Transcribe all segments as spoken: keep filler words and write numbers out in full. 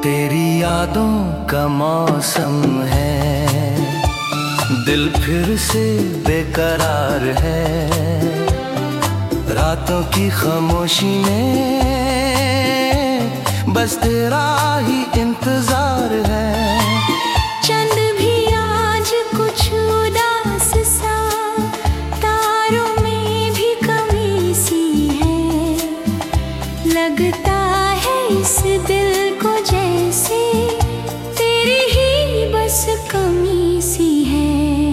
तेरी यादों का मौसम है, दिल फिर से बेकरार है। रातों की खामोशी में बस तेरा ही इंतजार है। चंद भी आज कुछ उदास सा, तारों में भी कमी सी है। लगता है इस दिल को जैसे तेरी ही बस कमी सी है।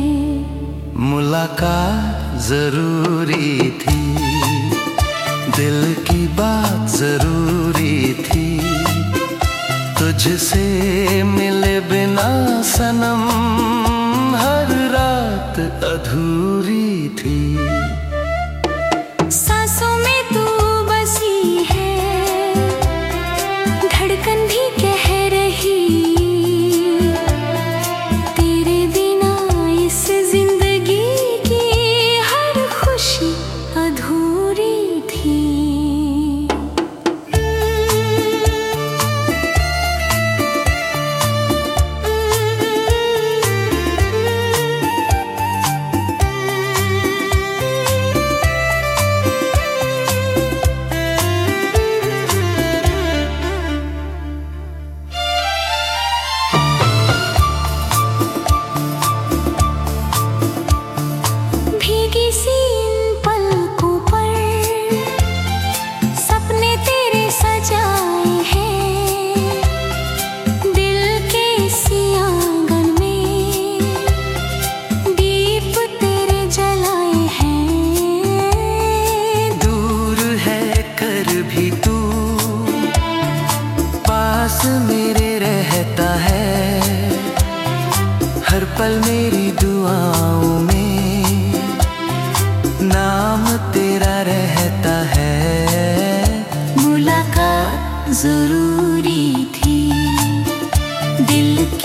मुलाकात जरूरी थी, दिल की बात जरूरी थी। तुझसे मिले बिना सनम हर रात अधूरी थी। सांसों में तू बसी है, धड़कन भी कह रही। तेरे बिना इस जिंदगी की हर खुशी अधूरी थी। भीगी सी इन पलकों पर सपने तेरे सजाए हैं। दिल के इसी आंगन में दीप तेरे जलाए हैं। दूर है कर भी तू पास मेरे रहता है। हर पल मेरी दुआओं में नाम तेरा रहता है। मुलाकात जरूरी थी, दिल